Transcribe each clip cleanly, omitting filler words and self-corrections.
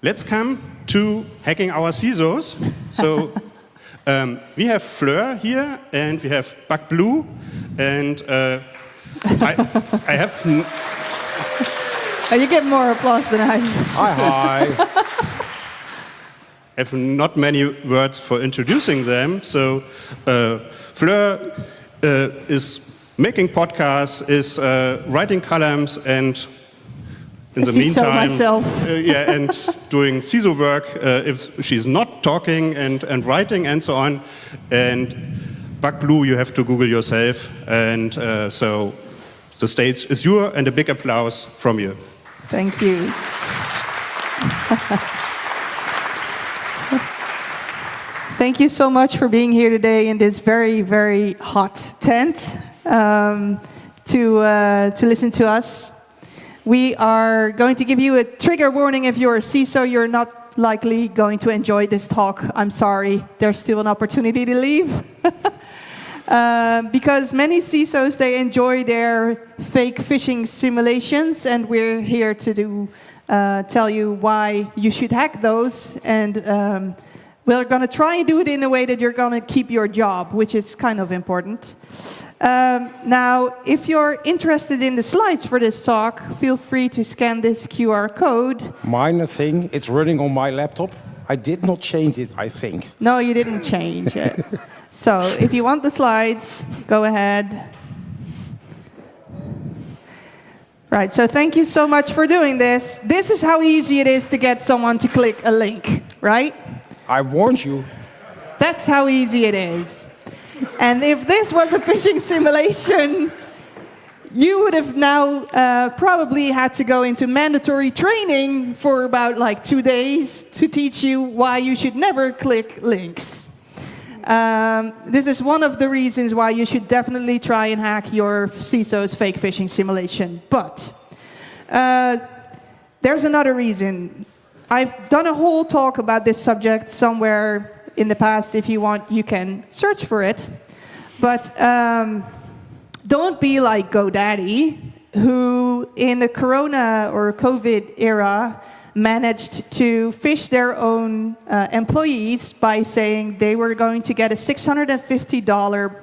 let's come to hacking our CISOs. So we have Fleur here, and we have Bugblue, and I have... You get more applause than I do. Hi. I have not many words for introducing them. So Fleur is making podcasts, is writing columns, and in the meantime, and doing CISO work if she's not talking and writing and so on. And Bugblue, you have to Google yourself. And so the stage is yours, and a big applause from you. Thank you. Thank you so much for being here today in this very, very hot tent to listen to us. We are going to give you a trigger warning. If you're a CISO, you're not likely going to enjoy this talk. I'm sorry. There's still an opportunity to leave. Because many CISOs, they enjoy their fake phishing simulations, and we're here to tell you why you should hack those. And we're going to try and do it in a way that you're going to keep your job, which is kind of important. Now, if you're interested in the slides for this talk, feel free to scan this QR code. Minor thing, it's running on my laptop. I did not change it, I think. No, you didn't change it. So if you want the slides, go ahead. Right, so thank you so much for doing this. This is how easy it is to get someone to click a link, right? I warned you. That's how easy it is. And if this was a phishing simulation, you would have now probably had to go into mandatory training for about like 2 days to teach you why you should never click links. This is one of the reasons why you should definitely try and hack your CISO's fake phishing simulation. But there's another reason. I've done a whole talk about this subject somewhere in the past. If you want, you can search for it. But don't be like GoDaddy, who in the Corona or COVID era managed to phish their own employees by saying they were going to get a $650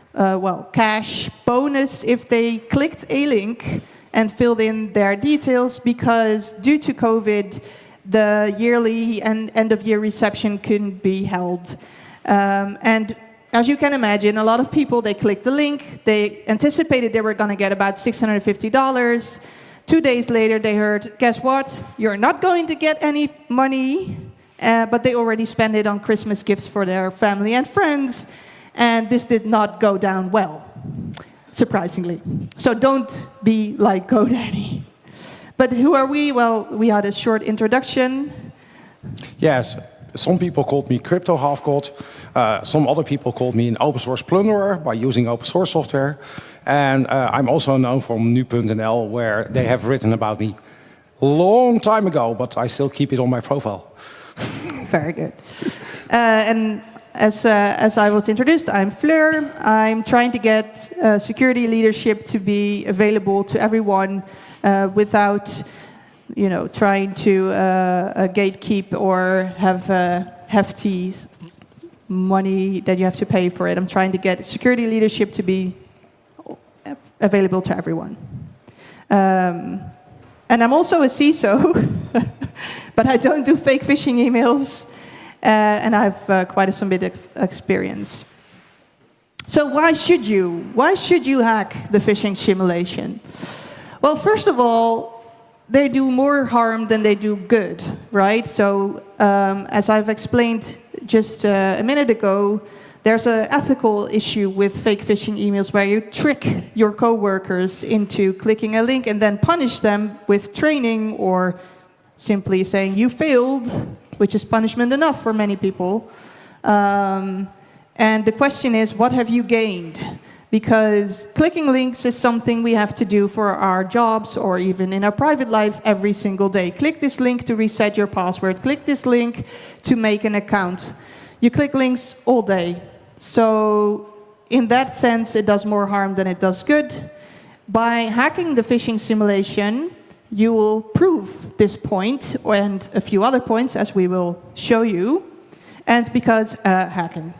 cash bonus if they clicked a link and filled in their details, because due to COVID, the yearly and end-of-year reception couldn't be held. And as you can imagine, a lot of people, they clicked the link, they anticipated they were going to get about $650. 2 days later, they heard, guess what? You're not going to get any money, but they already spent it on Christmas gifts for their family and friends, and this did not go down well, surprisingly. So don't be like GoDaddy. But who are we? Well, we had a short introduction. Yes, some people called me crypto half-god. Some other people called me an open source plunderer by using open source software. And I'm also known from nu.nl, where they have written about me a long time ago, but I still keep it on my profile. Very good. And as I was introduced, I'm Fleur. I'm trying to get security leadership to be available to everyone without, trying to gatekeep or have hefty money that you have to pay for it. I'm trying to get security leadership to be available to everyone. And I'm also a CISO, but I don't do fake phishing emails, and I have quite some bit of experience. So why should you? Why should you hack the phishing simulation? Well, first of all, they do more harm than they do good, right? So as I've explained just a minute ago, there's an ethical issue with fake phishing emails where you trick your coworkers into clicking a link and then punish them with training or simply saying you failed, which is punishment enough for many people. And the question is, what have you gained? Because clicking links is something we have to do for our jobs or even in our private life every single day. Click this link to reset your password. Click this link to make an account. You click links all day. So in that sense, it does more harm than it does good. By hacking the phishing simulation, you will prove this point and a few other points, as we will show you, and because hacking.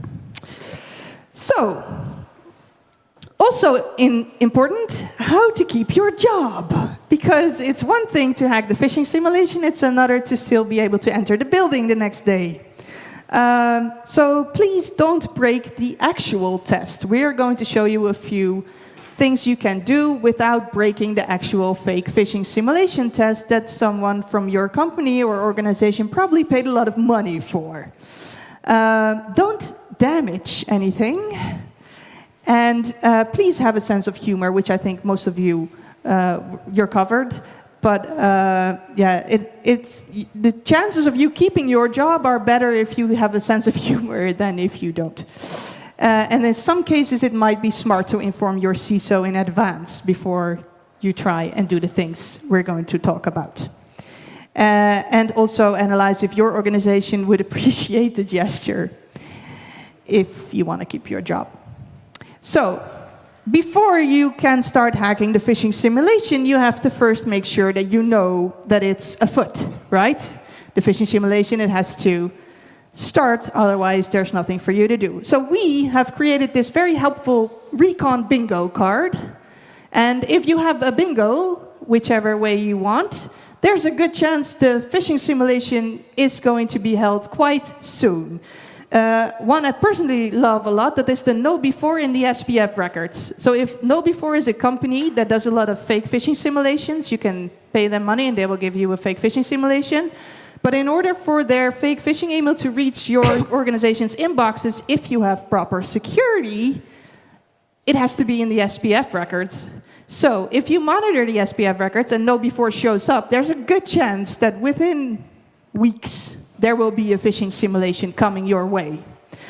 So, also important, how to keep your job. Because it's one thing to hack the phishing simulation, it's another to still be able to enter the building the next day. So please don't break the actual test. We are going to show you a few things you can do without breaking the actual fake phishing simulation test that someone from your company or organization probably paid a lot of money for. Don't damage anything. And please have a sense of humor, which I think most of you, you're covered. But yeah, the chances of you keeping your job are better if you have a sense of humor than if you don't. And in some cases, it might be smart to inform your CISO in advance before you try and do the things we're going to talk about. And also analyze if your organization would appreciate the gesture if you want to keep your job. So, before you can start hacking the phishing simulation, you have to first make sure that you know that it's afoot, right? The phishing simulation, it has to start, otherwise there's nothing for you to do. So we have created this very helpful recon bingo card. And if you have a bingo, whichever way you want, there's a good chance the phishing simulation is going to be held quite soon. One I personally love a lot, that is the KnowBe4 in the SPF records. So if KnowBe4 is a company that does a lot of fake phishing simulations, you can pay them money and they will give you a fake phishing simulation. But in order for their fake phishing email to reach your organization's inboxes, if you have proper security, it has to be in the SPF records. So if you monitor the SPF records and KnowBe4 shows up, there's a good chance that within weeks, there will be a phishing simulation coming your way.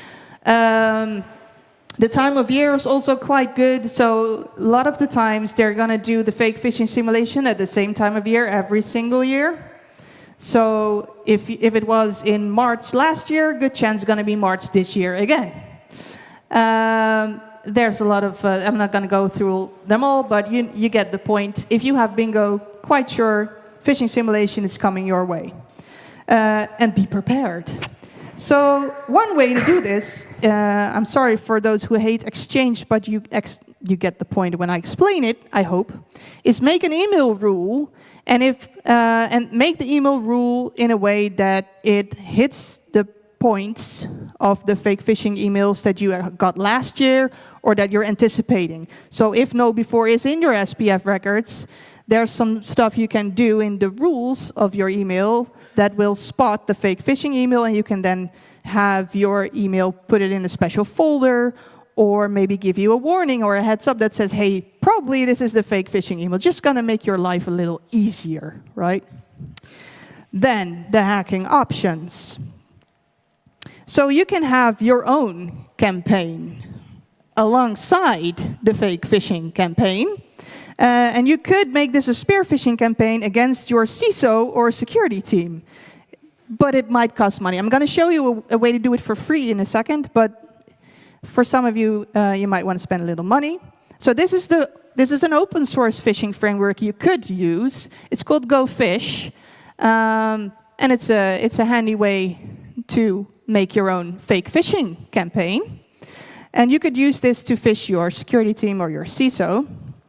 The time of year is also quite good, so a lot of the times they're going to do the fake phishing simulation at the same time of year every single year. So if it was in March last year, good chance it's going to be March this year again. There's a lot of, I'm not going to go through them all, but you get the point. If you have bingo, quite sure phishing simulation is coming your way. And be prepared. So one way to do this, I'm sorry for those who hate Exchange, but you get the point when I explain it, I hope, is make an email rule, and make the email rule in a way that it hits the points of the fake phishing emails that you got last year or that you're anticipating. So if KnowBe4 is in your SPF records, there's some stuff you can do in the rules of your email that will spot the fake phishing email, and you can then have your email, put it in a special folder, or maybe give you a warning or a heads up that says, hey, probably this is the fake phishing email. Just going to make your life a little easier, right? Then the hacking options. So you can have your own campaign alongside the fake phishing campaign. And you could make this a spear phishing campaign against your CISO or security team. But it might cost money. I'm going to show you a way to do it for free in a second, but for some of you, you might want to spend a little money. So this is an open source phishing framework you could use. It's called GoPhish. And it's a handy way to make your own fake phishing campaign. And you could use this to phish your security team or your CISO.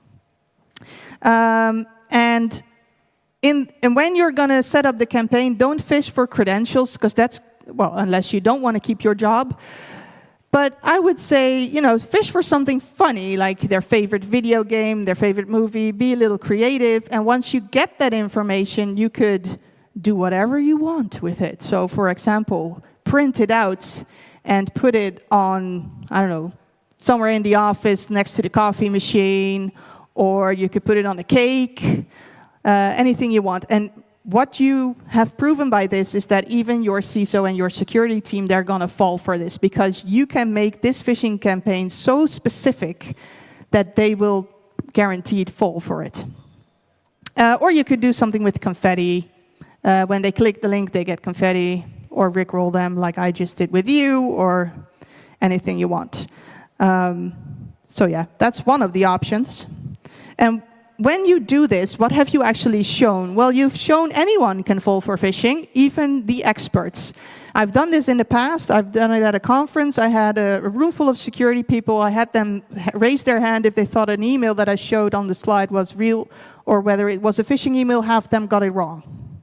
And when you're going to set up the campaign, don't phish for credentials, because that's, well, unless you don't want to keep your job. But I would say, phish for something funny, like their favorite video game, their favorite movie, be a little creative. And once you get that information, you could do whatever you want with it. So, for example, print it out and put it on, I don't know, somewhere in the office next to the coffee machine, or you could put it on a cake, anything you want. And what you have proven by this is that even your CISO and your security team, they're going to fall for this, because you can make this phishing campaign so specific that they will guaranteed fall for it. Or you could do something with confetti. When they click the link, they get confetti, or rickroll them like I just did with you, or anything you want. So yeah, that's one of the options. And when you do this, what have you actually shown? Well, you've shown anyone can fall for phishing, even the experts. I've done this in the past. I've done it at a conference. I had a room full of security people. I had them raise their hand if they thought an email that I showed on the slide was real or whether it was a phishing email. Half of them got it wrong.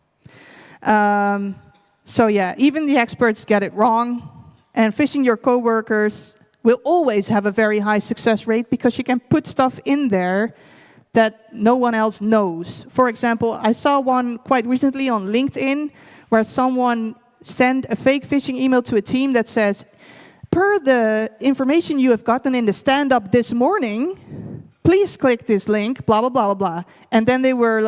So yeah, even the experts get it wrong. And phishing your coworkers will always have a very high success rate because you can put stuff in there that no one else knows. For example, I saw one quite recently on LinkedIn where someone sent a fake phishing email to a team that says, per the information you have gotten in the stand-up this morning, please click this link, blah, blah, blah, blah, blah. And then they were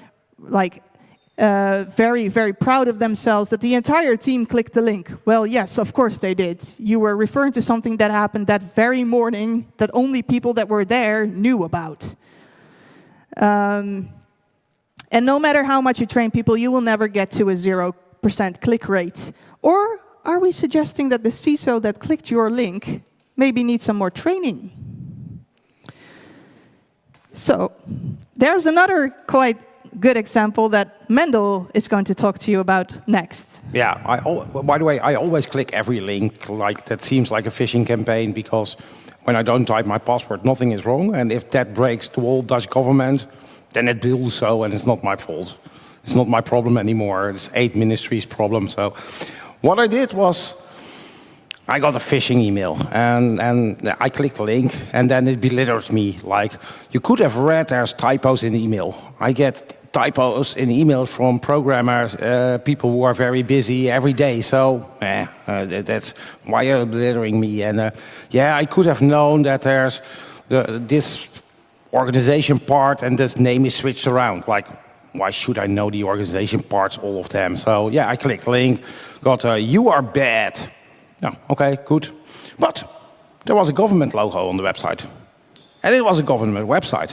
very, very proud of themselves that the entire team clicked the link. Well, yes, of course they did. You were referring to something that happened that very morning that only people that were there knew about. And no matter how much you train people, you will never get to a 0% click rate. Or are we suggesting that the CISO that clicked your link maybe needs some more training? So there's another quite good example that Mendel is going to talk to you about next. Yeah, by the way, I always click every link like that seems like a phishing campaign because when I don't type my password, nothing is wrong. And if that breaks the whole Dutch government, then it will do so, and it's not my fault. It's not my problem anymore. It's 8 ministries' problem. So what I did was I got a phishing email, and I clicked the link, and then it belittled me. Like, you could have read there's typos in the email. I get typos in email from programmers, people who are very busy every day. So that's why you're belittling me. And yeah, I could have known that there's this organization part, and this name is switched around. Like, why should I know the organization parts, all of them? So yeah, I clicked the link, got you are bad. Yeah, okay, good. But there was a government logo on the website. And it was a government website.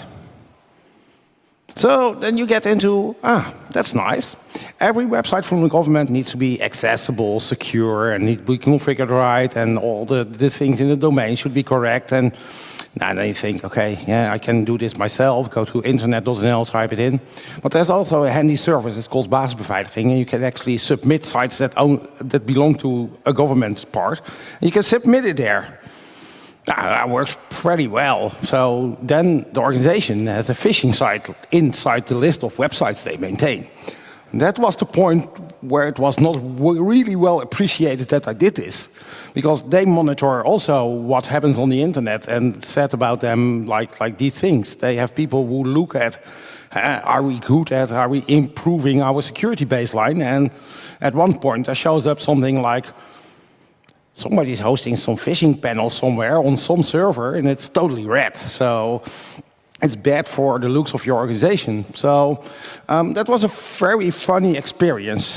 So then you get into, that's nice. Every website from the government needs to be accessible, secure, and need to be configured right, and all the things in the domain should be correct. And then you think, okay, yeah, I can do this myself, go to internet.nl, type it in. But there's also a handy service, it's called basisbeveiliging, and you can actually submit sites that belong to a government part, and you can submit it there. That works pretty well. So then the organization has a phishing site inside the list of websites they maintain. And that was the point where it was not really well appreciated that I did this, because they monitor also what happens on the internet and said about them like these things. They have people who look at, are we improving our security baseline? And at one point there shows up something like, somebody's hosting some phishing panel somewhere on some server, and it's totally red. So it's bad for the looks of your organization. So that was a very funny experience.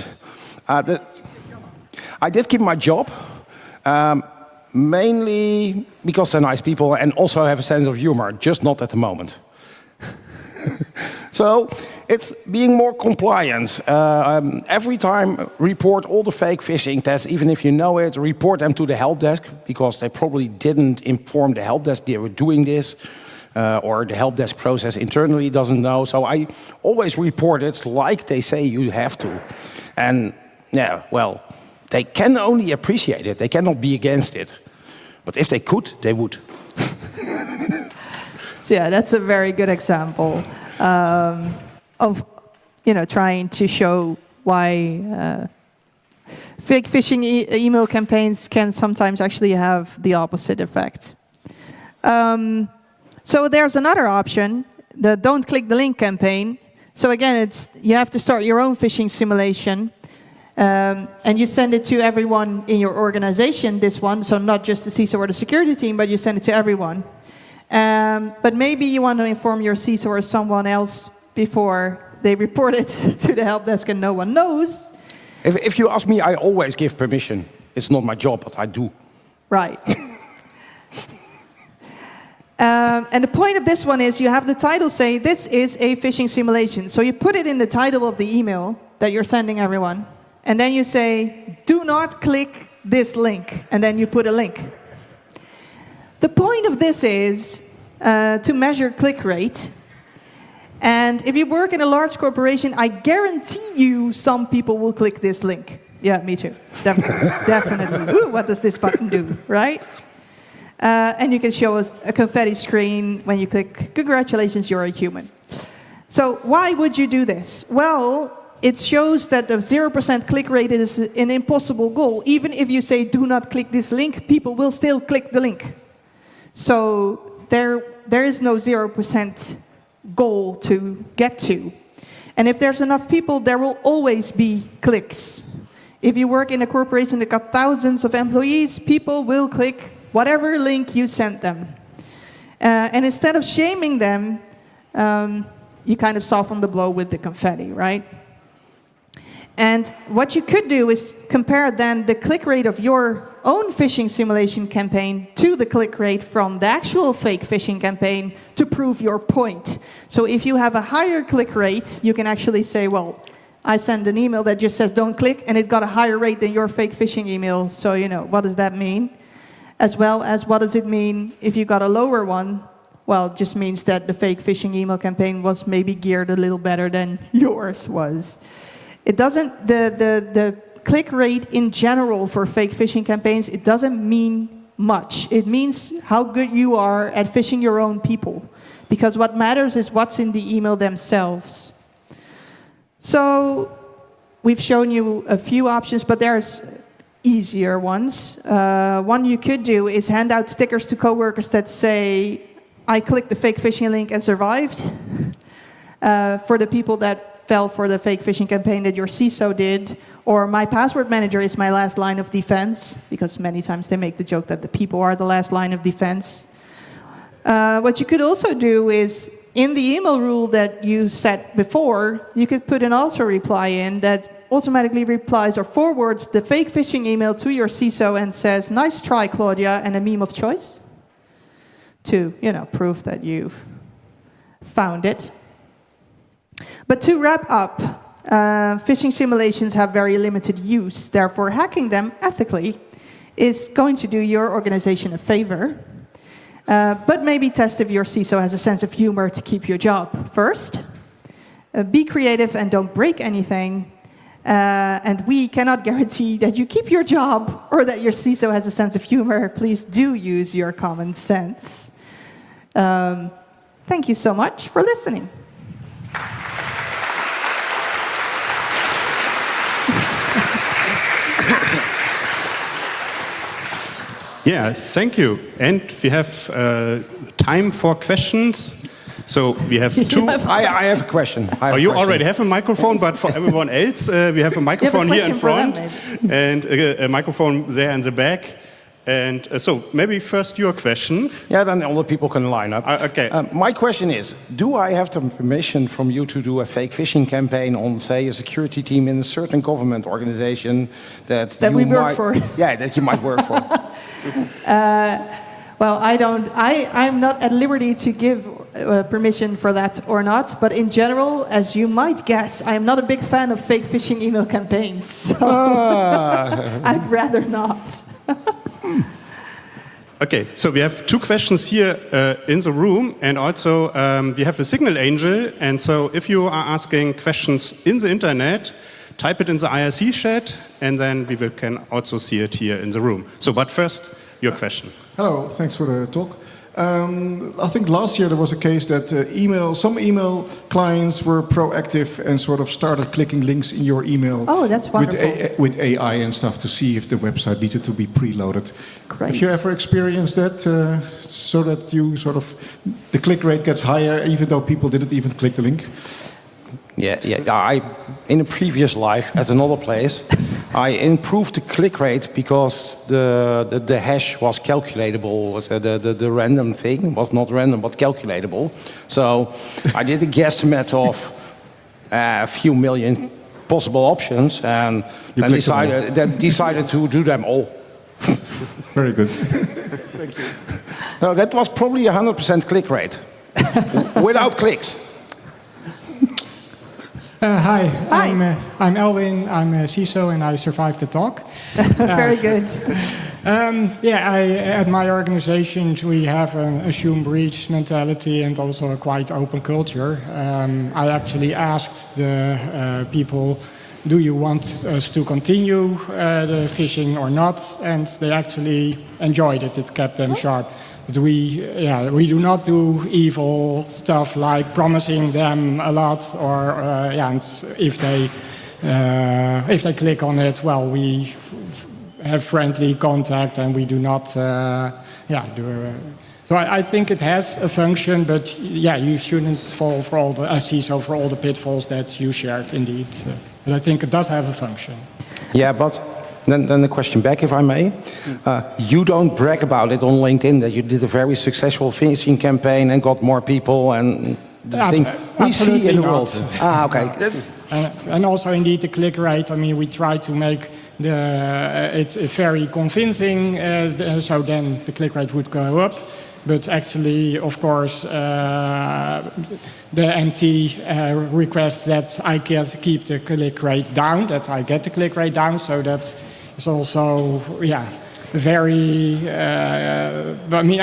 I did keep my job, mainly because they're nice people and also have a sense of humor, just not at the moment. So it's being more compliant. Every time, report all the fake phishing tests, even if you know it, report them to the help desk, because they probably didn't inform the help desk they were doing this, or the help desk process internally doesn't know. So I always report it like they say you have to. And yeah, well, they can only appreciate it. They cannot be against it. But if they could, they would. So yeah, that's a very good example of trying to show why fake phishing email campaigns can sometimes actually have the opposite effect. So there's another option, the don't click the link campaign. So again, you have to start your own phishing simulation. And you send it to everyone in your organization, this one, so not just the CISO or the security team, but you send it to everyone. But maybe you want to inform your CISO or someone else before they report it to the help desk and no one knows. If you ask me, I always give permission. It's not my job, but I do. Right. And the point of this one is you have the title say, this is a phishing simulation. So you put it in the title of the email that you're sending everyone. And then you say, do not click this link. And then you put a link. The point of this is to measure click rate. And if you work in a large corporation, I guarantee you some people will click this link. Yeah, me too. Definitely. Definitely. Ooh, what does this button do, right? And you can show us a confetti screen when you click, congratulations, you're a human. So why would you do this? Well, it shows that the 0% click rate is an impossible goal. Even if you say, do not click this link, people will still click the link. So there is no 0% goal to get to. And if there's enough people, there will always be clicks. If you work in a corporation that got thousands of employees, people will click whatever link you send them. And instead of shaming them, you kind of soften the blow with the confetti, right? And what you could do is compare then the click rate of your own phishing simulation campaign to the click rate from the actual fake phishing campaign to prove your point. So if you have a higher click rate, you can actually say, well, I send an email that just says don't click, and it got a higher rate than your fake phishing email. So, what does that mean? As well as what does it mean if you got a lower one? Well, it just means that the fake phishing email campaign was maybe geared a little better than yours was. It doesn't, the click rate in general for fake phishing campaigns, it doesn't mean much. It means how good you are at phishing your own people. Because what matters is what's in the email themselves. So we've shown you a few options, but there's easier ones. One you could do is hand out stickers to coworkers that say, I clicked the fake phishing link and survived. For the people that fell for the fake phishing campaign that your CISO did, or my password manager is my last line of defense, because many times they make the joke that the people are the last line of defense. What you could also do is, in the email rule that you set before, you could put an auto-reply in that automatically replies or forwards the fake phishing email to your CISO and says, nice try, Claudia, and a meme of choice, to, prove that you've found it. But to wrap up, phishing simulations have very limited use. Therefore, hacking them ethically is going to do your organization a favor. But maybe test if your CISO has a sense of humor to keep your job first. Be creative and don't break anything. And we cannot guarantee that you keep your job or that your CISO has a sense of humor. Please do use your common sense. Thank you so much for listening. Yeah, thank you. And we have time for questions. So we have two. I have a question. You already have a microphone, but for everyone else, we have a microphone here in front and a microphone there in the back. And so maybe first your question. Yeah, then all the people can line up. Okay. My question is, do I have the permission from you to do a fake phishing campaign on, say, a security team in a certain government organization that we work for? Yeah, that you might work for. Well, I'm not at liberty to give permission for that or not, but in general, as you might guess, I am not a big fan of fake phishing email campaigns, so I'd rather not. Okay, so we have two questions here in the room, and also we have a Signal Angel, and so if you are asking questions in the internet, type it in the IRC chat, and then we can also see it here in the room. So, but first, your question. Hello, thanks for the talk. I think last year there was a case that some email clients were proactive and sort of started clicking links in your email. Oh, that's wonderful. With AI and stuff to see if the website needed to be preloaded. Great. Have you ever experienced that, so that you the click rate gets higher even though people didn't even click the link? Yeah. I, in a previous life at another place, I improved the click rate because the hash was calculatable. The random thing was not random, but calculatable. So I did a guesstimate of a few million possible options, and decided to do them all. Very good. Thank you. No, that was probably 100% click rate, without clicks. Hi. Hi. I'm Elwin. I'm a CISO and I survived the talk. Very good. At my organization, we have an assume breach mentality and also a quite open culture. I actually asked the people, do you want us to continue the phishing or not? And they actually enjoyed it. It kept them sharp. But we do not do evil stuff like promising them a lot, or and if they click on it, well, we have friendly contact, and we do not do. So I think it has a function, but you shouldn't fall for all the pitfalls that you shared, indeed. But I think it does have a function. Yeah, but then the question back, if I may. You don't brag about it on LinkedIn that you did a very successful phishing campaign and got more people and the thing we see in the world. Okay. And also, indeed, the click rate. I mean, we try to make it very convincing, so then the click rate would go up. But actually, of course, the MT requests that I keep the click rate down, that I get the click rate down, so that is also, very. I mean,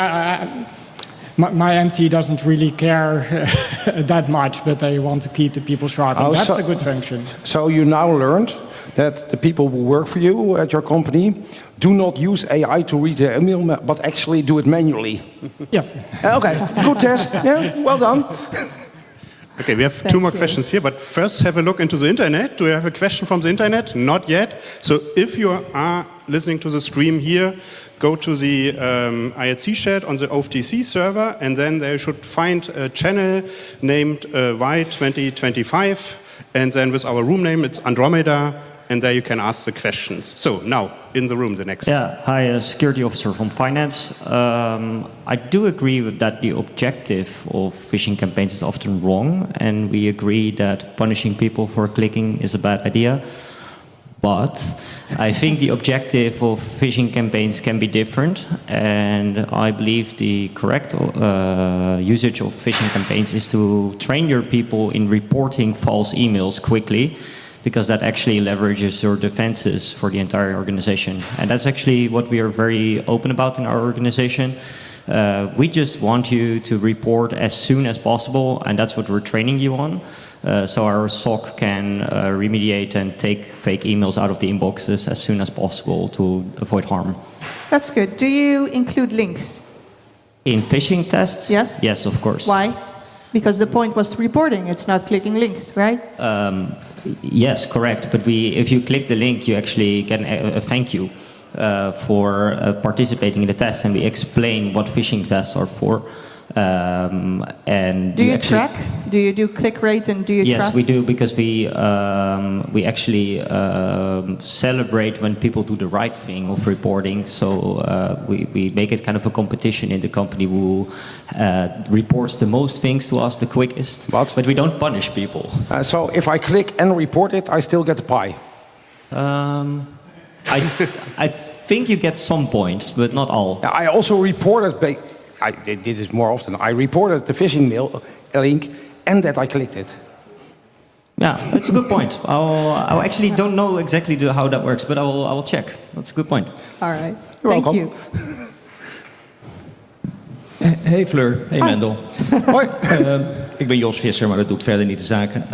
my MT doesn't really care that much, but they want to keep the people sharp, and that's a good function. So you now learned that the people who work for you at your company do not use AI to read the email, but actually do it manually. Yes. Okay, good test. Yeah, well done. Okay, we have two more questions here, but first have a look into the internet. Do you have a question from the internet? Not yet. So if you are listening to the stream here, go to the IRC chat on the OFDC server, and then they should find a channel named Y2025, and then with our room name, it's Andromeda, and there you can ask the questions. So now, in the room, the next. Yeah, hi, security officer from finance. I do agree with that the objective of phishing campaigns is often wrong, and we agree that punishing people for clicking is a bad idea. But I think the objective of phishing campaigns can be different, and I believe the correct usage of phishing campaigns is to train your people in reporting false emails quickly, because that actually leverages your defenses for the entire organization. And that's actually what we are very open about in our organization. We just want you to report as soon as possible, and that's what we're training you on. So our SOC can remediate and take fake emails out of the inboxes as soon as possible to avoid harm. That's good. Do you include links? In phishing tests? Yes. Yes, of course. Why? Because the point was reporting, it's not clicking links, right? Yes, correct. But if you click the link, you actually get a thank you for participating in the test, and we explain what phishing tests are for. And do you track? Do you do click rate and do you track? Yes, we do, because we actually celebrate when people do the right thing of reporting. So we make it kind of a competition in the company who reports the most things to us the quickest. But we don't punish people. So if I click and report it, I still get the pie. I think you get some points, but not all. I also reported. I did this more often. I reported the phishing mail link and that I clicked it. Yeah, that's a good point. I actually don't know exactly how that works, but I will check. That's a good point. All right. You're Thank welcome. you. Hey Fleur, hey Hi. Mendel. Hoi. Ik ben Jos Visser, maar dat doet verder niet de zaken.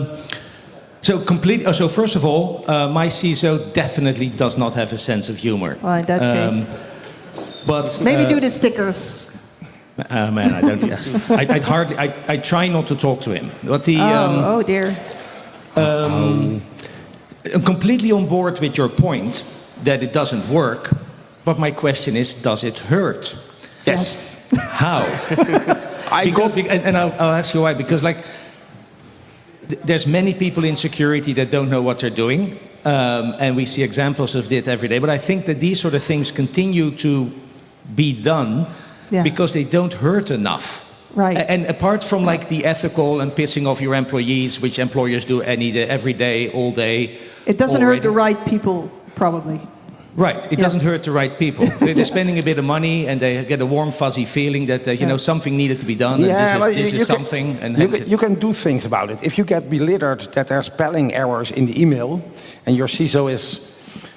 So first of all, my CISO definitely does not have a sense of humor. Well, in that case, But maybe do the stickers. Man, I don't. I try not to talk to him. But Oh dear. I'm completely on board with your point that it doesn't work. But my question is, does it hurt? Yes. How? And I'll ask you why. Because there's many people in security that don't know what they're doing, and we see examples of it every day. But I think that these sort of things continue to be done because they don't hurt enough. Right. And apart from the ethical and pissing off your employees, which employers do every day, all day. It doesn't hurt the right people, probably. Right, it doesn't hurt the right people. They're spending a bit of money and they get a warm, fuzzy feeling that something needed to be done. Yeah, and this is something. And you can do things about it. If you get belittled that there are spelling errors in the email, and your CISO is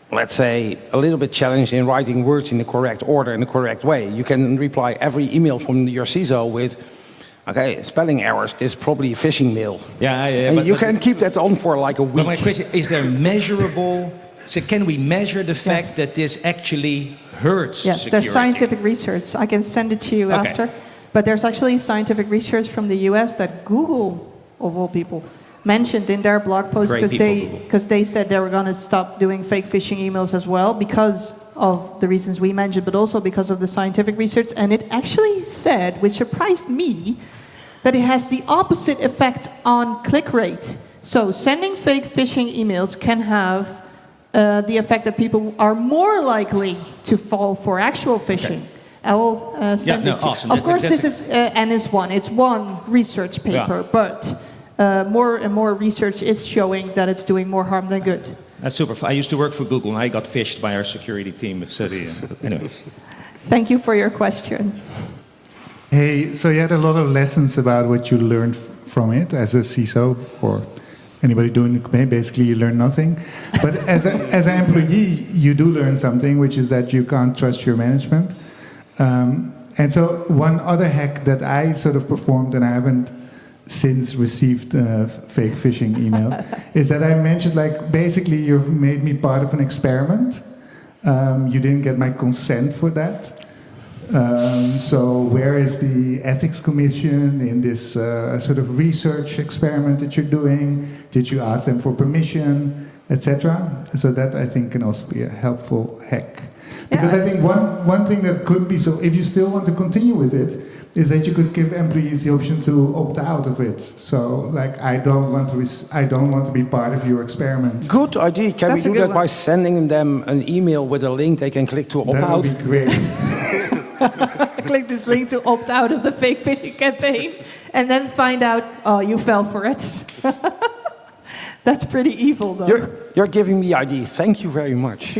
let's say, a little bit challenged in writing words in the correct order, in the correct way. You can reply every email from your CISO with, okay, spelling errors, this is probably a phishing mail. Yeah, And you can keep that on for like a But my week. question, is there measurable, so can we measure the fact Yes. that this actually hurts Yes, security? there's scientific research. I can send it to you Okay. after. But there's actually scientific research from the US that Google, of all people, mentioned in their blog post Great because people, Google. they said they were going to stop doing fake phishing emails as well because of the reasons we mentioned, but also because of the scientific research. And it actually said, which surprised me, that it has the opposite effect on click rate. So sending fake phishing emails can have the effect that people are more likely to fall for actual phishing. I will send no, it to you. awesome. Of That- course, that's this is NS1. It's one research paper, but more and more research is showing that it's doing more harm than good. That's super. I used to work for Google and I got phished by our security team. So anyway. Thank you for your question. Hey, so you had a lot of lessons about what you learned from it as a CISO or anybody doing it. Basically, you learn nothing. But as an employee, you do learn something, which is that you can't trust your management. And so one other hack that I sort of performed, and I haven't since received fake phishing email, is that I mentioned, like, basically you've made me part of an experiment. You didn't get my consent for that. So where is the ethics commission in this sort of research experiment that you're doing? Did you ask them for permission, etc.? So that, I think, can also be a helpful hack. Because I think one thing that could be, so if you still want to continue with it, is that you could give employees the option to opt out of it. So, like, I don't want to be part of your experiment. Good idea. Can That's a we do good that by one. sending them an email with a link they can click to opt That out? would be great. Click this link to opt out of the fake phishing campaign and then find out, oh, you fell for it. That's pretty evil, though. You're giving me ideas. Thank you very much.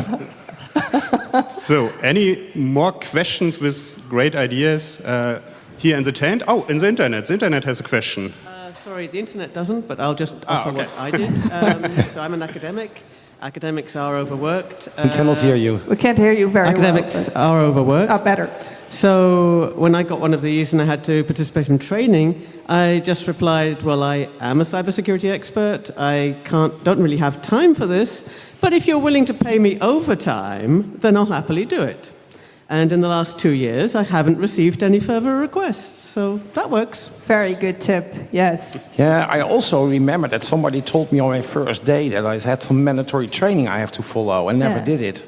So, any more questions with great ideas here in the tent? Oh, in the internet. The internet has a question. Sorry, the internet doesn't, but I'll just offer okay. what I did. So I'm an academic. Academics are overworked. We cannot hear you. We can't hear you very Academics well. are overworked. Better. So when I got one of these and I had to participate in training, I just replied, well, I am a cybersecurity expert. I don't really have time for this, but if you're willing to pay me overtime, then I'll happily do it. And in the last 2 years, I haven't received any further requests, so that works. Very good tip. Yes. Yeah, I also remember that somebody told me on my first day that I had some mandatory training I have to follow and never Yeah. did it.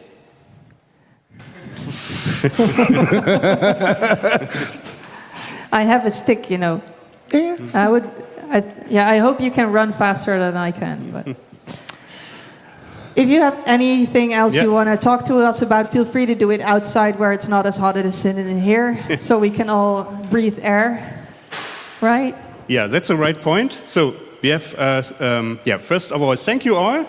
I have a stick, you know. I hope you can run faster than I can. But if you have anything else you want to talk to us about, feel free to do it outside where it's not as hot as it is in here, so we can all breathe air. Right? Yeah, that's the right point. So, we have, first of all, thank you all.